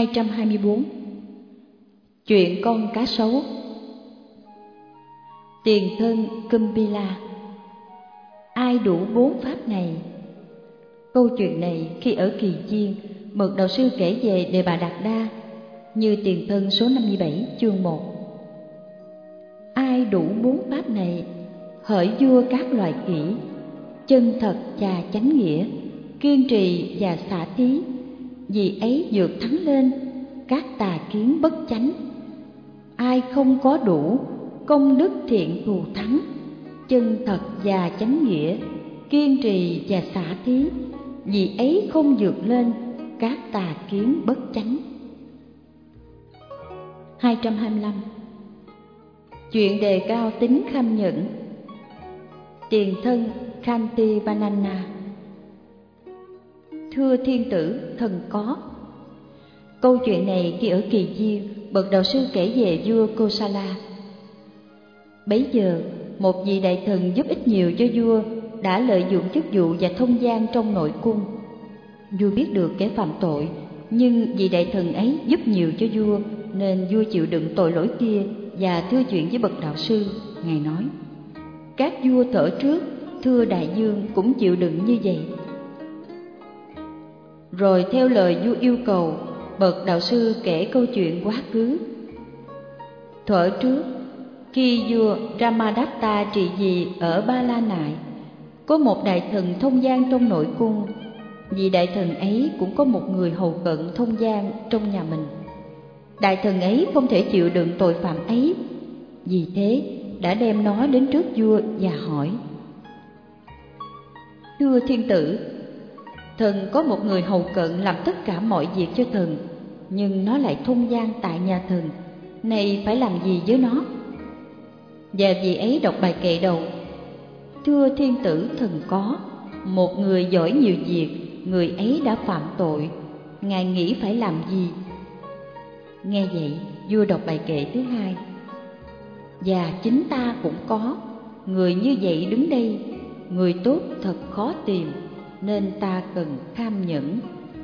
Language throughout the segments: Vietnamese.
224. Chuyện con cá sấu. Tiền thân Kumbila. Ai đủ 4 pháp này? Câu chuyện này khi ở Kỳ Chiên, Mật Đạo Sư kể về Đề Bà Đạt Đa như tiền thân số 57 chương 1. Ai đủ 4 pháp này? Hỡi vua các loài khỉ, chân thật và chánh nghĩa, kiên trì và xả thí, vì ấy vượt thắng lên các tà kiến bất chánh. Ai không có đủ công đức thiện thù thắng, chân thật và chánh nghĩa, kiên trì và xả thí, vì ấy không vượt lên các tà kiến bất chánh. 225. Chuyện đề cao tính kham nhẫn. Tiền thân Khantivanana. Thưa thiên tử thần có. Câu chuyện này khi ở Kỳ Chiên, bậc đạo sư kể về vua Kosala. Bấy giờ, một vị đại thần giúp ích nhiều cho vua đã lợi dụng chức vụ và thông gian trong nội cung. Vua biết được kẻ phạm tội, nhưng vị đại thần ấy giúp nhiều cho vua nên vua chịu đựng tội lỗi kia và thưa chuyện với bậc đạo sư. Ngài nói: các vua thuở trước, thưa đại dương, cũng chịu đựng như vậy. Rồi theo lời vua yêu cầu, bậc đạo sư kể câu chuyện quá khứ. Thuở trước, khi vua Ramadatta trị vì ở Ba La Nại, có một đại thần thông gian trong nội cung. Vì đại thần ấy cũng có một người hầu cận thông gian trong nhà mình. Đại thần ấy không thể chịu đựng tội phạm ấy, vì thế đã đem nó đến trước vua và hỏi: thưa thiên tử, thần có một người hầu cận làm tất cả mọi việc cho thần, nhưng nó lại thông gian tại nhà thần, này phải làm gì với nó? Và vị ấy đọc bài kệ đầu: thưa thiên tử thần có một người giỏi nhiều việc, người ấy đã phạm tội, ngài nghĩ phải làm gì? Nghe vậy, vua đọc bài kệ thứ hai: và chính ta cũng có người như vậy đứng đây, người tốt thật khó tìm, nên ta cần kham nhẫn.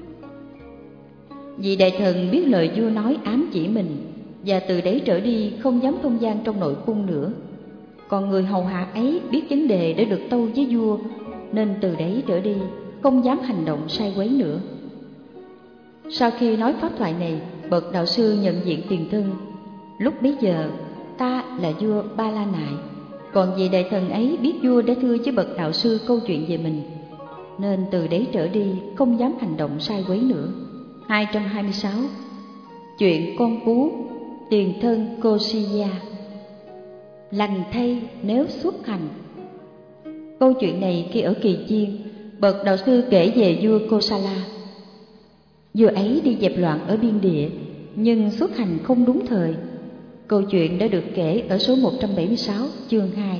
Vị đại thần biết lời vua nói ám chỉ mình, và từ đấy trở đi không dám thông gian trong nội cung nữa. Còn người hầu hạ ấy biết vấn đề để được tâu với vua, nên từ đấy trở đi không dám hành động sai quấy nữa. Sau khi nói pháp thoại này, bậc đạo sư nhận diện tiền thân. Lúc bấy giờ ta là vua Ba La Nại, còn vị đại thần ấy biết vua đã thưa với bậc đạo sư câu chuyện về mình, nên từ đấy trở đi không dám hành động sai quấy nữa. 226. Chuyện con cú. Tiền thân Kosiya. Lành thay nếu xuất hành. Câu chuyện này khi ở Kỳ Chiên, bậc đạo sư kể về vua Kosala. Vua ấy đi dẹp loạn ở biên địa, nhưng xuất hành không đúng thời. Câu chuyện đã được kể ở số 176 chương 2.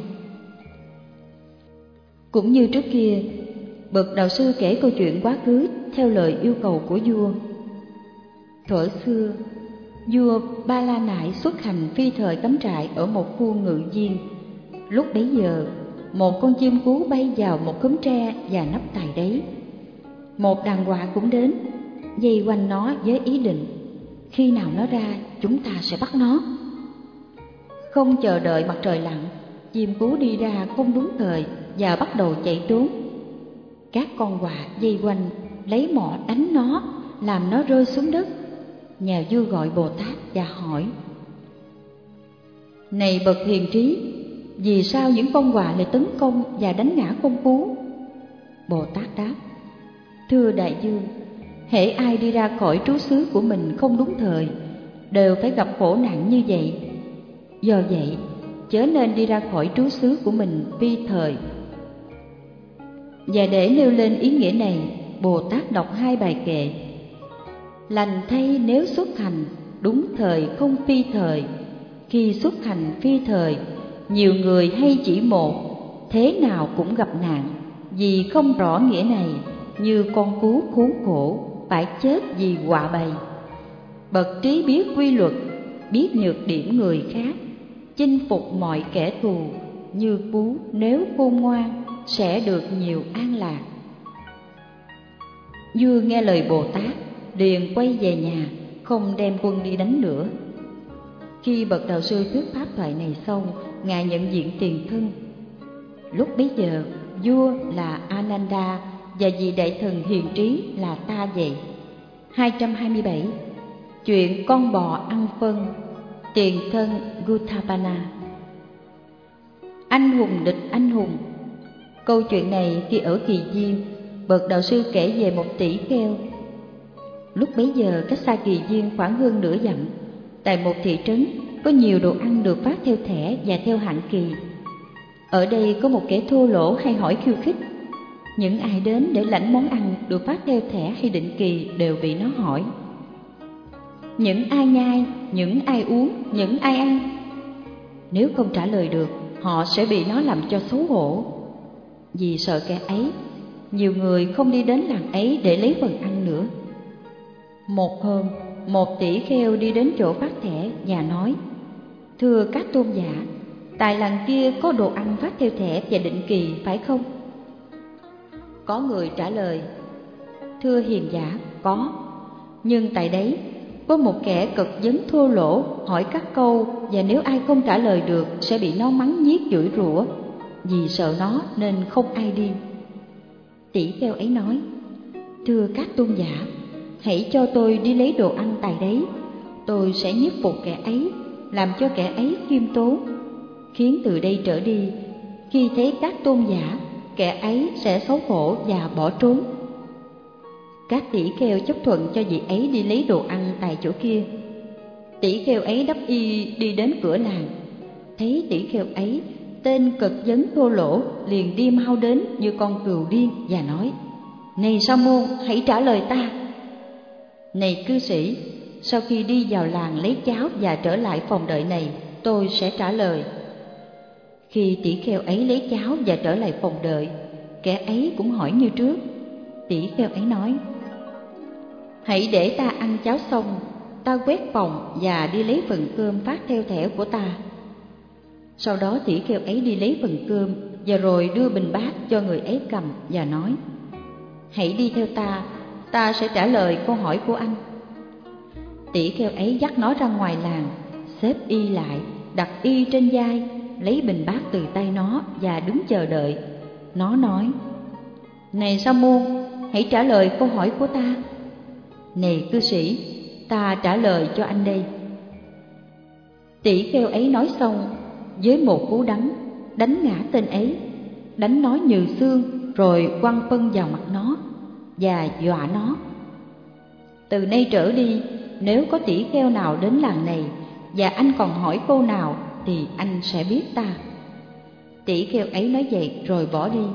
Cũng như trước kia, bậc đạo sư kể câu chuyện quá khứ theo lời yêu cầu của vua. Thuở xưa, vua Ba La Nại xuất hành phi thời cắm trại ở một khu ngự viên. Lúc bấy giờ, một con chim cú bay vào một khóm tre và nấp tại đấy. Một đàn quạ cũng đến, vây quanh nó với ý định: khi nào nó ra, chúng ta sẽ bắt nó. Không chờ đợi mặt trời lặn, chim cú đi ra không đúng thời và bắt đầu chạy trốn. Các con quạ vây quanh, lấy mỏ đánh nó, làm nó rơi xuống đất. Nhà vua gọi Bồ Tát và hỏi: này bậc hiền trí, vì sao những con quạ lại tấn công và đánh ngã con cú? Bồ Tát đáp: thưa đại vương, hễ ai đi ra khỏi trú xứ của mình không đúng thời, đều phải gặp khổ nạn như vậy. Do vậy, chớ nên đi ra khỏi trú xứ của mình vi thời. Và để nêu lên ý nghĩa này, Bồ Tát đọc 2 bài kệ. Lành thay nếu xuất hành, đúng thời không phi thời. Khi xuất hành phi thời, nhiều người hay chỉ một, thế nào cũng gặp nạn. Vì không rõ nghĩa này, như con cú khốn khổ, phải chết vì quạ bầy. Bậc trí biết quy luật, biết nhược điểm người khác, chinh phục mọi kẻ thù. Như cú nếu khôn ngoan, sẽ được nhiều an lạc. Vua nghe lời Bồ Tát, liền quay về nhà, không đem quân đi đánh nữa. Khi bậc đạo sư thuyết pháp thoại này xong, ngài nhận diện tiền thân. Lúc bấy giờ, vua là Ananda và vị đại thần hiền trí là ta vậy. 227. Chuyện con bò ăn phân, tiền thân Gutapana. Anh hùng địch anh hùng. Câu chuyện này khi ở Kỳ Viên, bậc đạo sư kể về một tỷ kheo. Lúc bấy giờ cách xa Kỳ Viên khoảng hơn nửa dặm, tại một thị trấn có nhiều đồ ăn được phát theo thẻ và theo hạn kỳ. Ở đây có một kẻ thô lỗ hay hỏi khiêu khích. Những ai đến để lãnh món ăn được phát theo thẻ hay định kỳ đều bị nó hỏi: những ai nhai, những ai uống, những ai ăn? Nếu không trả lời được, họ sẽ bị nó làm cho xấu hổ. Vì sợ kẻ ấy, nhiều người không đi đến làng ấy để lấy phần ăn nữa. Một hôm, một tỷ kheo đi đến chỗ phát thẻ và nói: thưa các tôn giả, tại làng kia có đồ ăn phát theo thẻ và định kỳ phải không? Có người trả lời: thưa hiền giả, có. Nhưng tại đấy có một kẻ cực vấn thô lỗ hỏi các câu, và nếu ai không trả lời được sẽ bị nó mắng nhiếc chửi rủa. Vì sợ nó nên không ai đi. Tỷ kheo ấy nói: thưa các tôn giả, hãy cho tôi đi lấy đồ ăn tại đấy. Tôi sẽ nhiếp phục kẻ ấy, làm cho kẻ ấy khiêm tốn, khiến từ đây trở đi, khi thấy các tôn giả, kẻ ấy sẽ xấu hổ và bỏ trốn. Các tỷ kheo chấp thuận cho vị ấy đi lấy đồ ăn tại chỗ kia. Tỷ kheo ấy đắp y đi đến cửa làng. Thấy tỷ kheo ấy, tên cực vấn thô lỗ liền đi mau đến như con cừu điên và nói: này sa môn, hãy trả lời ta. Này cư sĩ, sau khi đi vào làng lấy cháo và trở lại phòng đợi này, tôi sẽ trả lời. Khi tỷ kheo ấy lấy cháo và trở lại phòng đợi, kẻ ấy cũng hỏi như trước. Tỷ kheo ấy nói: hãy để ta ăn cháo xong, ta quét phòng và đi lấy phần cơm phát theo thẻ của ta. Sau đó tỷ kheo ấy đi lấy phần cơm và rồi đưa bình bát cho người ấy cầm và nói: hãy đi theo ta sẽ trả lời câu hỏi của anh. Tỷ kheo ấy dắt nó ra ngoài làng, xếp y lại, đặt y trên vai, lấy bình bát từ tay nó và đứng chờ đợi. Nó nói: này sa môn, hãy trả lời câu hỏi của ta. Này cư sĩ, ta trả lời cho anh đây. Tỷ kheo ấy nói xong, với một cú đấm đánh ngã tên ấy, đánh nó như xương, rồi quăng phân vào mặt nó và dọa nó: từ nay trở đi, nếu có tỷ kheo nào đến làng này và anh còn hỏi câu nào thì anh sẽ biết ta. Tỷ kheo ấy nói vậy rồi bỏ đi.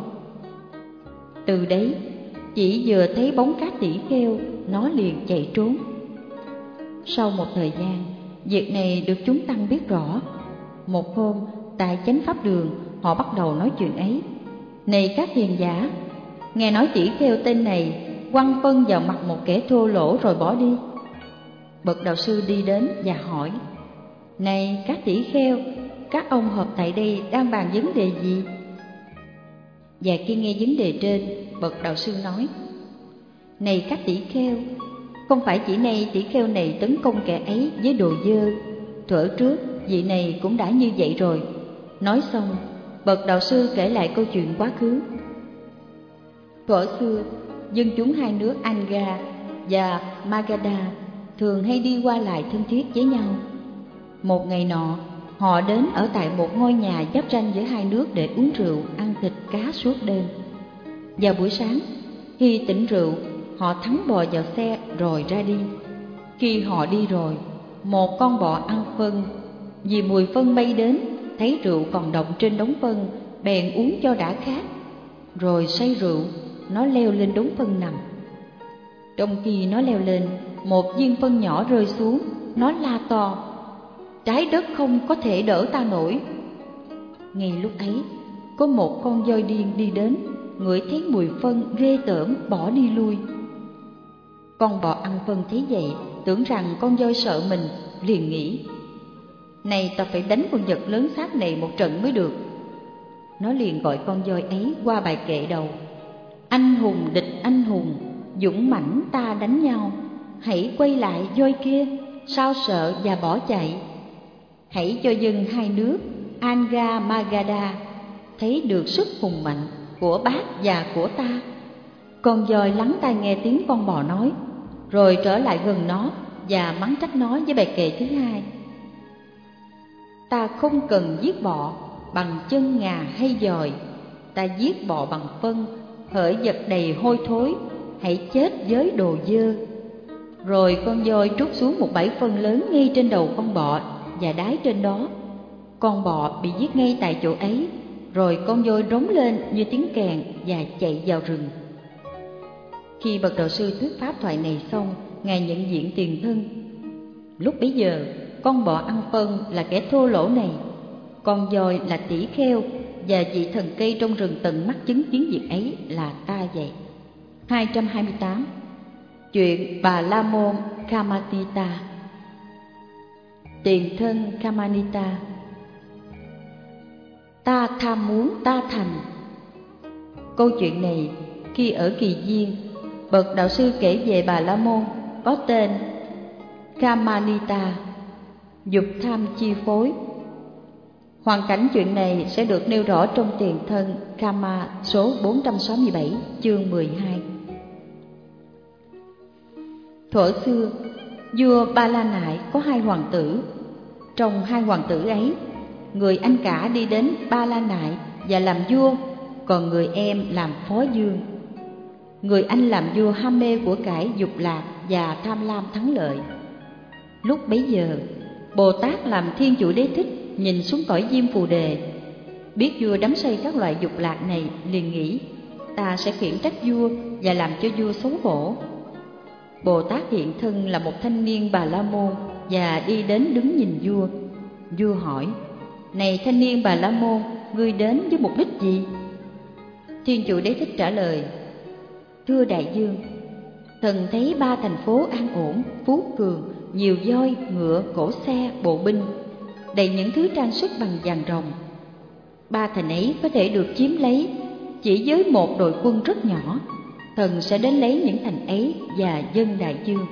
Từ đấy, chỉ vừa thấy bóng các tỷ kheo, nó liền chạy trốn. Sau một thời gian, việc này được chúng tăng biết rõ. Một hôm, tại chánh pháp đường, họ bắt đầu nói chuyện ấy: này các hiền giả, nghe nói tỷ kheo tên này quăng phân vào mặt một kẻ thô lỗ rồi bỏ đi. Bậc đạo sư đi đến và hỏi: này các tỷ kheo, các ông họp tại đây đang bàn vấn đề gì? Và khi nghe vấn đề trên, bậc đạo sư nói: này các tỷ kheo, không phải chỉ nay tỷ kheo này tấn công kẻ ấy với đồ dơ, thuở trước vị này cũng đã như vậy rồi. Nói xong, bậc đạo sư kể lại câu chuyện quá khứ. Thuở xưa, dân chúng hai nước Anga và Magadha thường hay đi qua lại thân thiết với nhau. Một ngày nọ, họ đến ở tại một ngôi nhà giáp ranh giữa hai nước để uống rượu, ăn thịt cá suốt đêm. Vào buổi sáng, khi tỉnh rượu, họ thắng bò vào xe rồi ra đi. Khi họ đi rồi, một con bò ăn phân, vì mùi phân bay đến, thấy rượu còn đọng trên đống phân, bèn uống cho đã khát. Rồi say rượu, nó leo lên đống phân nằm. Trong khi nó leo lên, một viên phân nhỏ rơi xuống, nó la to: trái đất không có thể đỡ ta nổi. Ngay lúc ấy, có một con voi điên đi đến, ngửi thấy mùi phân ghê tởm, bỏ đi lui. Con bò ăn phân thấy vậy, tưởng rằng con voi sợ mình, liền nghĩ: này ta phải đánh con vật lớn xác này một trận mới được. Nó liền gọi con voi ấy qua bài kệ đầu: anh hùng địch anh hùng, dũng mãnh ta đánh nhau, hãy quay lại voi kia, sao sợ và bỏ chạy. Hãy cho dân hai nước Anga Magadha thấy được sức hùng mạnh của bác và của ta. Con voi lắng tai nghe tiếng con bò nói, rồi trở lại gần nó và mắng trách nó với bài kệ thứ hai. Ta không cần giết bọ bằng chân ngà hay dòi, ta giết bọ bằng phân, hỡi vật đầy hôi thối, hãy chết với đồ dơ. Rồi con voi trút xuống một bãi phân lớn ngay trên đầu con bọ và đái trên đó. Con bọ bị giết ngay tại chỗ ấy, rồi con voi rống lên như tiếng kèn và chạy vào rừng. Khi bậc đạo sư thuyết pháp thoại này xong, Ngài nhận diện tiền thân. Lúc bấy giờ, con bọ ăn phân là kẻ thô lỗ này, con voi là tỷ kheo, và vị thần cây trong rừng tận mắt chứng kiến việc ấy là ta vậy. 228. Chuyện Bà La Môn Kamanita. Tiền thân Kamanita. Ta tham muốn ta thành. Câu chuyện này khi ở Kỳ Viên, bậc đạo sư kể về Bà La Môn có tên Kamanita, dục tham chi phối. Hoàn cảnh chuyện này sẽ được nêu rõ trong tiền thân Kama số 467 chương 12. Thuở xưa, vua Ba La Nại có hai hoàng tử. Trong hai hoàng tử ấy, người anh cả đi đến Ba La Nại và làm vua, còn người em làm phó vương. Người anh làm vua ham mê của cải dục lạc và tham lam thắng lợi. Lúc bấy giờ, Bồ Tát làm Thiên Chủ Đế Thích nhìn xuống cõi Diêm Phù Đề, biết vua đắm say các loại dục lạc này, liền nghĩ ta sẽ khiển trách vua và làm cho vua xấu hổ. Bồ Tát hiện thân là một thanh niên Bà La Môn và đi đến đứng nhìn vua. Vua hỏi: Này thanh niên Bà La Môn, ngươi đến với mục đích gì? Thiên Chủ Đế Thích trả lời: Thưa đại vương, thần thấy ba thành phố an ổn, phú cường, nhiều voi, ngựa, cỗ xe, bộ binh, đầy những thứ trang sức bằng vàng ròng. Ba thành ấy có thể được chiếm lấy chỉ với một đội quân rất nhỏ. Thần sẽ đến lấy những thành ấy và dân đại vương.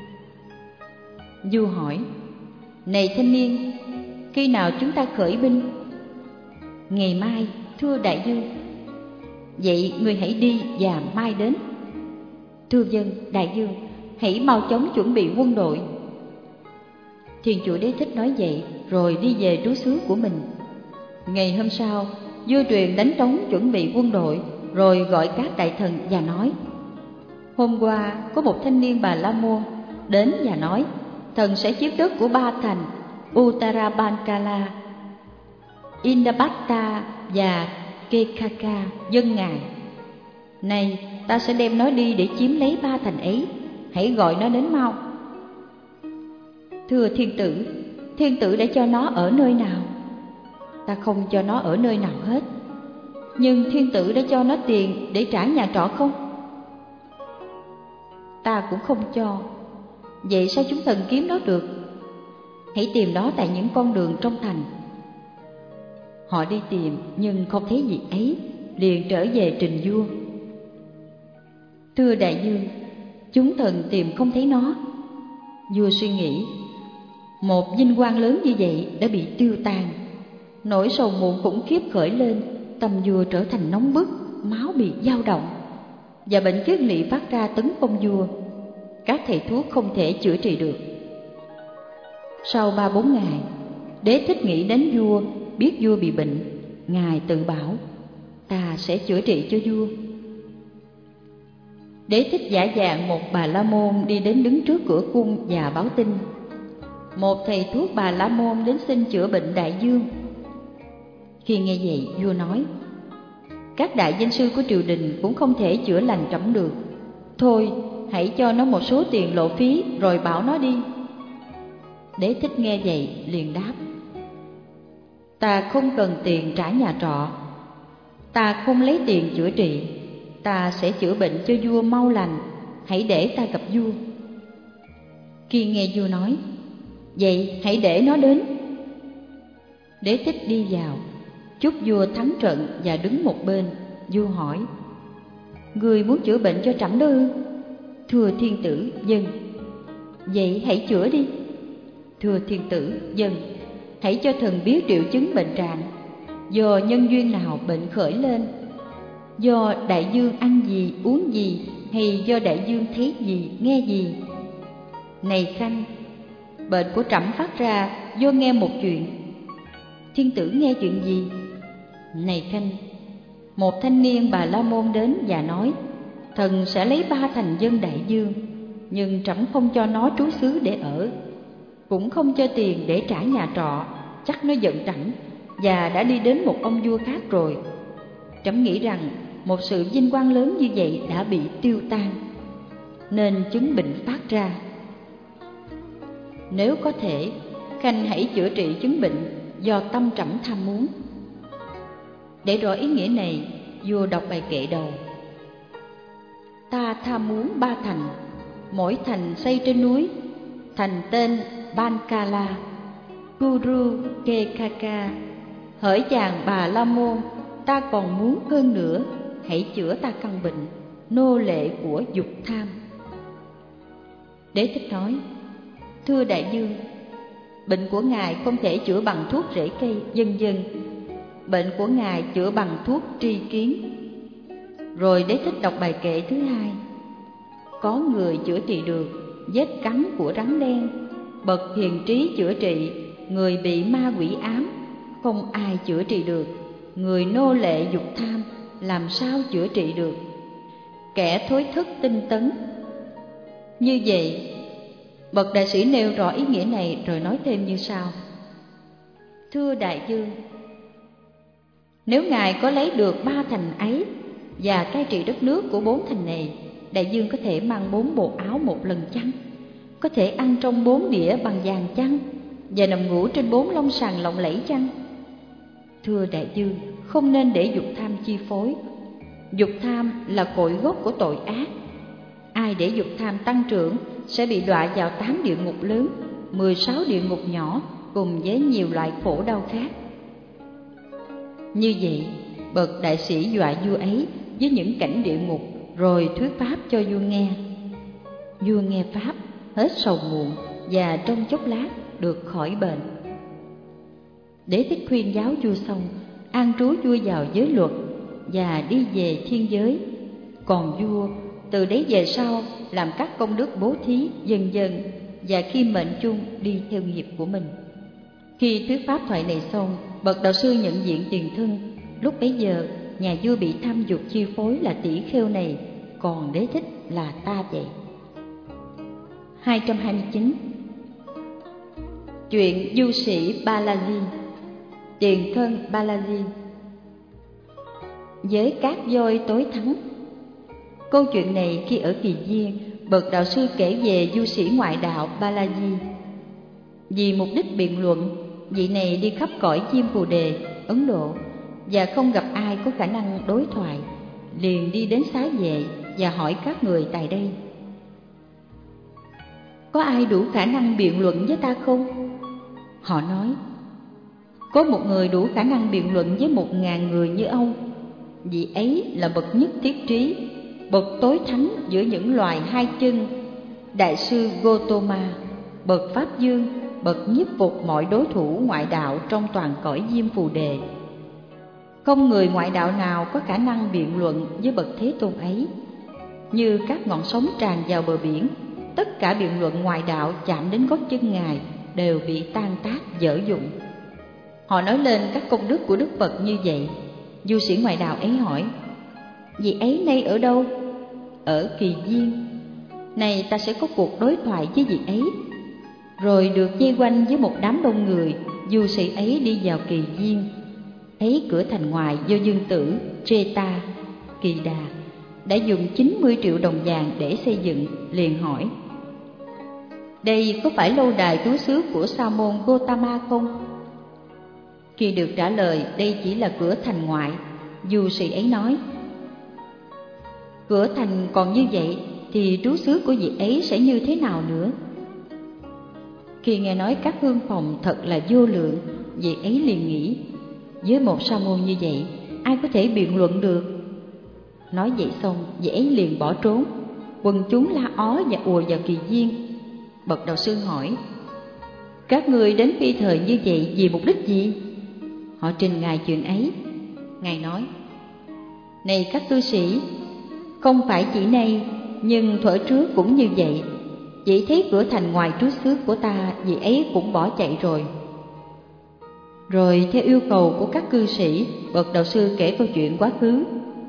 Vua hỏi: Này thanh niên, khi nào chúng ta khởi binh? Ngày mai, thưa đại vương. Vậy ngươi hãy đi và mai đến. Thưa vâng, đại vương, hãy mau chóng chuẩn bị quân đội. Thiên Chủ Đế Thích nói vậy rồi đi về trú xứ của mình. Ngày hôm sau, vua truyền đánh trống chuẩn bị quân đội, rồi gọi các đại thần và nói: Hôm qua có một thanh niên Bà La Môn đến và nói thần sẽ chiếm đất của ba thành Uttarabankala, Indabatta và Kekaka dân ngài. Này, ta sẽ đem nó đi để chiếm lấy ba thành ấy, hãy gọi nó đến mau. Thưa thiên tử đã cho nó ở nơi nào? Ta không cho nó ở nơi nào hết. Nhưng thiên tử đã cho nó tiền để trả nhà trọ không? Ta cũng không cho. Vậy sao chúng thần kiếm nó được? Hãy tìm nó tại những con đường trong thành. Họ đi tìm nhưng không thấy gì ấy, liền trở về trình vua. Thưa đại vương, chúng thần tìm không thấy nó. Vua suy nghĩ, một vinh quang lớn như vậy đã bị tiêu tan. Nỗi sầu muộn khủng khiếp khởi lên, tâm vua trở thành nóng bức, máu bị dao động, và bệnh kiết lỵ phát ra tấn công vua. Các thầy thuốc không thể chữa trị được. Sau 3-4 ngày, Đế Thích nghĩ đến vua, biết vua bị bệnh. Ngài tự bảo, ta sẽ chữa trị cho vua. Đế Thích giả dạng một Bà La Môn đi đến đứng trước cửa cung và báo tin. Một thầy thuốc Bà La Môn đến xin chữa bệnh đại vương. Khi nghe vậy, vua nói: Các đại danh sư của triều đình cũng không thể chữa lành trẫm được. Thôi, hãy cho nó một số tiền lộ phí rồi bảo nó đi. Đế Thích nghe vậy liền đáp: Ta không cần tiền trả nhà trọ, ta không lấy tiền chữa trị, ta sẽ chữa bệnh cho vua mau lành, hãy để ta gặp vua. Khi nghe vua nói, vậy hãy để nó đến. Đế Thích đi vào, chúc vua thắng trận và đứng một bên. Vua hỏi: Người muốn chữa bệnh cho trẫm đó ư? Thưa thiên tử, vâng. Vậy hãy chữa đi. Thưa thiên tử, dân, hãy cho thần biết triệu chứng bệnh trạng, do nhân duyên nào bệnh khởi lên, do đại dương ăn gì uống gì, hay do đại dương thấy gì nghe gì. Này Khanh, bệnh của trẫm phát ra do nghe một chuyện. Thiên tử nghe chuyện gì? Này Khanh, một thanh niên Bà La Môn đến và nói, thần sẽ lấy 3 thành dân đại dương, nhưng trẫm không cho nó trú xứ để ở, cũng không cho tiền để trả nhà trọ, chắc nó giận trẫm và đã đi đến một ông vua khác rồi. Trẫm nghĩ rằng một sự vinh quang lớn như vậy đã bị tiêu tan, nên chứng bệnh phát ra. Nếu có thể, Khanh hãy chữa trị chứng bệnh do tâm trẫm tham muốn. Để rõ ý nghĩa này, vua đọc bài kệ đầu. Ta tham muốn 3 thành, mỗi thành xây trên núi, thành tên Bankala, Guru Kekaka. Hỡi chàng Bà La Môn, ta còn muốn hơn nữa, hãy chữa ta căn bệnh nô lệ của dục tham. Đế thích nói, thưa đại dương, bệnh của ngài không thể chữa bằng thuốc rễ cây, vân vân. Bệnh của ngài chữa bằng thuốc tri kiến. Rồi Đế thích đọc bài kệ thứ 2. Có người chữa trị được vết cắn của rắn đen, bậc hiền trí chữa trị người bị ma quỷ ám, không ai chữa trị được người nô lệ dục tham, làm sao chữa trị được kẻ thối thức tinh tấn. Như vậy, bậc đại sĩ nêu rõ ý nghĩa này rồi nói thêm như sau. Thưa đại dương, nếu ngài có lấy được 3 thành ấy và cai trị đất nước của 4 thành này, đại dương có thể mang 4 bộ áo một lần chăng? Có thể ăn trong 4 đĩa bằng vàng chăng? Và nằm ngủ trên 4 lông sàn lộng lẫy chăng? Thưa đại dương, không nên để dục tham chi phối. Dục tham là cội gốc của tội ác. Ai để dục tham tăng trưởng sẽ bị đọa vào 8 địa ngục lớn, 16 địa ngục nhỏ, cùng với nhiều loại khổ đau khác. Như vậy, bậc đại sĩ dọa vua ấy với những cảnh địa ngục, rồi thuyết pháp cho vua nghe. Vua nghe pháp, hết sầu muộn và trong chốc lát được khỏi bệnh. Đế thích khuyên giáo vua xong, an trú vua vào giới luật và đi về thiên giới. Còn vua từ đấy về sau làm các công đức bố thí dần dần, và khi mệnh chung đi theo nghiệp của mình. Khi thuyết pháp thoại này xong, bậc đạo sư nhận diện tiền thân. Lúc bấy giờ, nhà vua bị tham dục chi phối là tỷ kheo này, còn Đế thích là ta vậy. 229. Chuyện du sĩ Balaji. Tiền thân Balaji với các voi tối thắng. Câu chuyện này khi ở Kỳ Viên, bậc đạo sư kể về du sĩ ngoại đạo Balaji. Vì mục đích biện luận, vị này đi khắp cõi Diêm Phù Đề, Ấn Độ, và không gặp ai có khả năng đối thoại, liền đi đến xá vệ và hỏi các người tại đây: có ai đủ khả năng biện luận với ta không? Họ nói: có một người đủ khả năng biện luận với 1000 người như ông. Vị ấy là bậc nhất thiết trí, bậc tối thắng giữa những loài 2 chân, đại sư Gotama, bậc pháp dương, bậc nhiếp phục mọi đối thủ ngoại đạo trong toàn cõi Diêm Phù Đề. Không người ngoại đạo nào có khả năng biện luận với bậc Thế Tôn ấy. Như các ngọn sóng tràn vào bờ biển, tất cả biện luận ngoại đạo chạm đến gót chân Ngài đều bị tan tác dở dụng. Họ nói lên các công đức của Đức Phật như vậy. Du sĩ ngoại đạo ấy hỏi: vị ấy nay ở đâu? Ở Kỳ Viên. Này, ta sẽ có cuộc đối thoại với vị ấy. Rồi được vây quanh với một đám đông người, du sĩ ấy đi vào Kỳ Viên. Thấy cửa thành ngoài do dương tử Treta Kỳ Đà đã dùng 90 triệu đồng vàng để xây dựng, liền hỏi: đây có phải lâu đài trú xứ của Sa môn Gotama không? Khi được trả lời đây chỉ là cửa thành ngoại, du sĩ ấy nói: cửa thành còn như vậy thì trú xứ của vị ấy sẽ như thế nào nữa? Khi nghe nói các hương phòng thật là vô lượng, vị ấy liền nghĩ: với một sa môn như vậy, ai có thể biện luận được? Nói vậy xong, vị ấy liền bỏ trốn. Quần chúng la ó và ùa vào Kỳ Viên. Bậc đạo sư hỏi: các ngươi đến phi thời như vậy vì mục đích gì? Họ trình Ngài chuyện ấy. Ngài nói: này các cư sĩ, không phải chỉ nay, nhưng thuở trước cũng như vậy. Chỉ thấy cửa thành ngoài trú xứ của ta, vì ấy cũng bỏ chạy rồi. Rồi theo yêu cầu của các cư sĩ, bậc đạo sư kể câu chuyện quá khứ.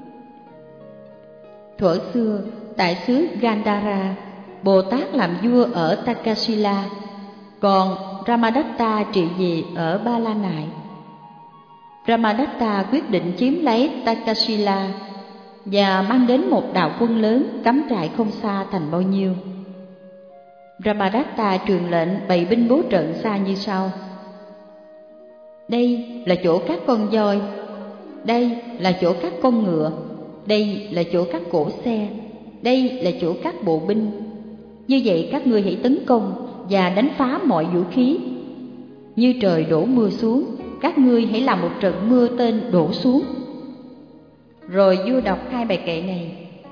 Thuở xưa, tại xứ Gandhara, Bồ Tát làm vua ở Takasila, còn Ramadatta trị vì ở Ba La Nại. Ramadatta quyết định chiếm lấy Takasila và mang đến một đạo quân lớn cắm trại không xa thành bao nhiêu. Ramadatta truyền lệnh bày binh bố trận xa như sau: đây là chỗ các con voi, đây là chỗ các con ngựa, đây là chỗ các cỗ xe, đây là chỗ các bộ binh. Như vậy các ngươi hãy tấn công và đánh phá mọi vũ khí. Như trời đổ mưa xuống, các ngươi hãy làm một trận mưa tên đổ xuống. Rồi vua đọc hai bài kệ này: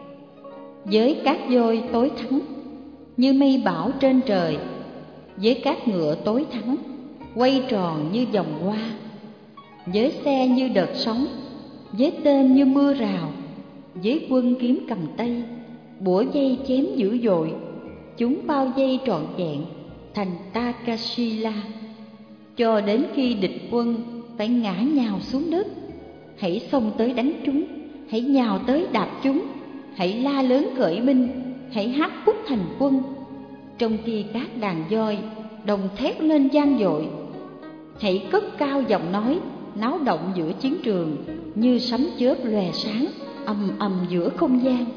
với các voi tối thắng, như mây bão trên trời. Với các ngựa tối thắng, quay tròn như vòng hoa. Với xe như đợt sóng, với tên như mưa rào. Với quân kiếm cầm tay, bủa dây chém dữ dội. Chúng bao vây trọn vẹn thành Takasila, cho đến khi địch quân phải ngã nhào xuống đất. Hãy xông tới đánh chúng, hãy nhào tới đạp chúng, hãy la lớn khởi binh, hãy hát khúc hành quân. Trong khi các đàn voi đồng thét lên vang dội, hãy cất cao giọng nói, náo động giữa chiến trường, như sấm chớp lòe sáng, ầm ầm giữa không gian.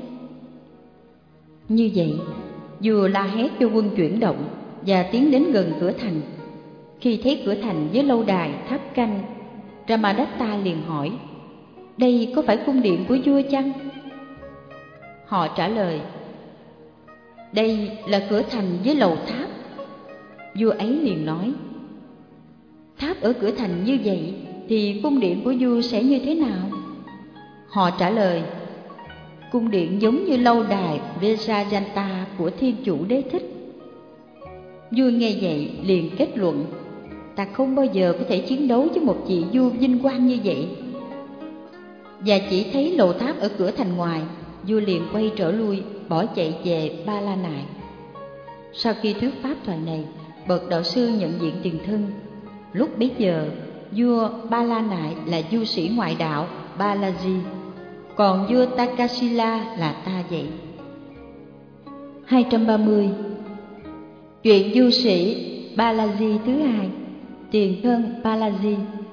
Như vậy, vua la hét cho quân chuyển động và tiến đến gần cửa thành. Khi thấy cửa thành với lâu đài, tháp canh, Ramadatta liền hỏi: đây có phải cung điện của vua chăng? Họ trả lời: đây là cửa thành với lầu tháp. Vua ấy liền nói: tháp ở cửa thành như vậy thì cung điện của vua sẽ như thế nào? Họ trả lời: cung điện giống như lâu đài Vajrayanta của Thiên Chủ Đế Thích. Vua nghe vậy liền kết luận: ta không bao giờ có thể chiến đấu với một vị vua vinh quang như vậy. Và chỉ thấy lầu tháp ở cửa thành ngoài, vua liền quay trở lui, bỏ chạy về Ba La Nại. Sau khi thuyết pháp thoại này, bậc đạo sư nhận diện tiền thân. Lúc bấy giờ, vua Ba La Nại là du sĩ ngoại đạo Balaji, còn vua Takasila là ta vậy. 230. Chuyện du sĩ Balaji thứ hai, tiền thân Balaji.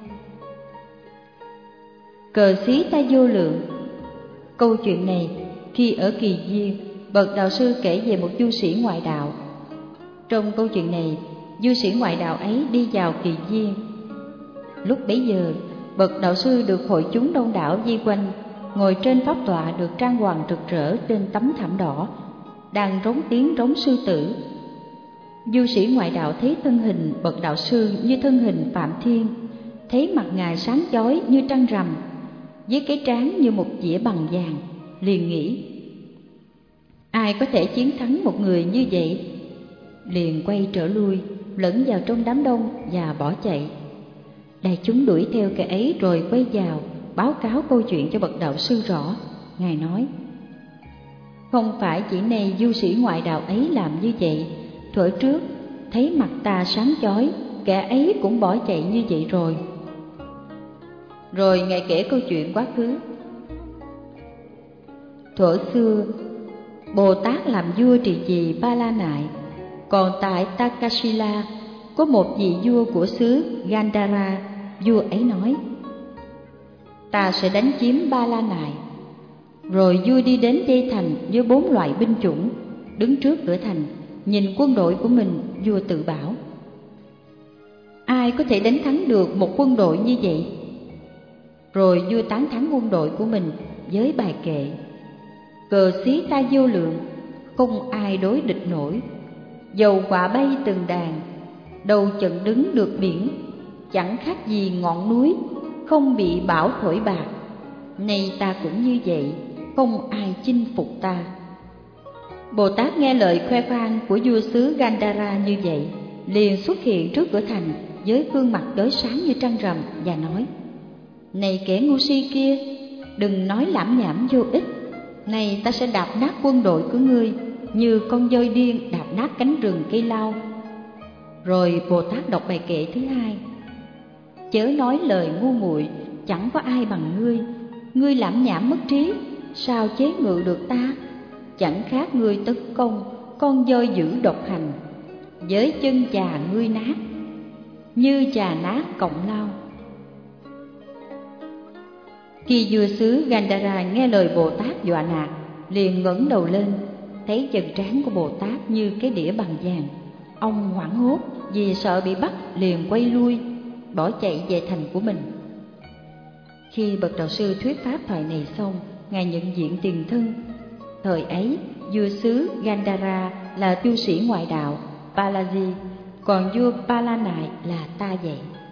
Cờ xí ta vô lượng. Câu chuyện này khi ở Kỳ Viên, bậc đạo sư kể về một du sĩ ngoại đạo. Trong câu chuyện này, du sĩ ngoại đạo ấy đi vào Kỳ Viên. Lúc bấy giờ, bậc đạo sư được hội chúng đông đảo vây quanh, ngồi trên pháp tọa được trang hoàng rực rỡ trên tấm thảm đỏ, đang rống tiếng rống sư tử. Du sĩ ngoại đạo thấy thân hình bậc đạo sư như thân hình Phạm Thiên, thấy mặt ngài sáng chói như trăng rằm, với cái trán như một dĩa bằng vàng, liền nghĩ: ai có thể chiến thắng một người như vậy? Liền quay trở lui, lẫn vào trong đám đông và bỏ chạy. Đại chúng đuổi theo kẻ ấy rồi quay vào, báo cáo câu chuyện cho bậc đạo sư rõ. Ngài nói: không phải chỉ nay du sĩ ngoại đạo ấy làm như vậy, thuở trước thấy mặt ta sáng chói, kẻ ấy cũng bỏ chạy như vậy rồi. Rồi Ngài kể câu chuyện quá khứ. Thuở xưa, Bồ Tát làm vua trị vì Ba La Nại, còn tại Takasila có một vị vua của xứ Gandhara. Vua ấy nói: ta sẽ đánh chiếm Ba La Nại. Rồi vua đi đến Tây Thành với 4 loại binh chủng, đứng trước cửa thành, nhìn quân đội của mình, vua tự bảo: ai có thể đánh thắng được một quân đội như vậy? Rồi vua tán thán quân đội của mình với bài kệ: cờ xí ta vô lượng, không ai đối địch nổi. Dầu quả bay từng đàn, đầu trận đứng được biển. Chẳng khác gì ngọn núi, không bị bão thổi bạc. Nay ta cũng như vậy, không ai chinh phục ta. Bồ Tát nghe lời khoe khoang của vua xứ Gandhara như vậy, liền xuất hiện trước cửa thành với gương mặt chói sáng như trăng rằm và nói: Này kẻ ngu si kia, đừng nói lảm nhảm vô ích. Này, ta sẽ đạp nát quân đội của ngươi như con voi điên đạp nát cánh rừng cây lao. Rồi Bồ Tát đọc bài kệ thứ hai: Chớ nói lời ngu muội, chẳng có ai bằng ngươi. Ngươi lảm nhảm mất trí, sao chế ngự được ta? Chẳng khác ngươi tấn công con voi dữ độc hành, với chân chà ngươi nát, như chà nát cọng lao. Khi vua xứ Gandhara nghe lời Bồ Tát dọa nạt, liền ngẩng đầu lên, thấy chân trán của Bồ Tát như cái đĩa bằng vàng. Ông hoảng hốt vì sợ bị bắt, liền quay lui, bỏ chạy về thành của mình. Khi bậc đạo sư thuyết pháp thoại này xong, ngài nhận diện tiền thân. Thời ấy, vua xứ Gandhara là tu sĩ ngoại đạo Balaji, còn vua Pala Nại là Ta Vậy.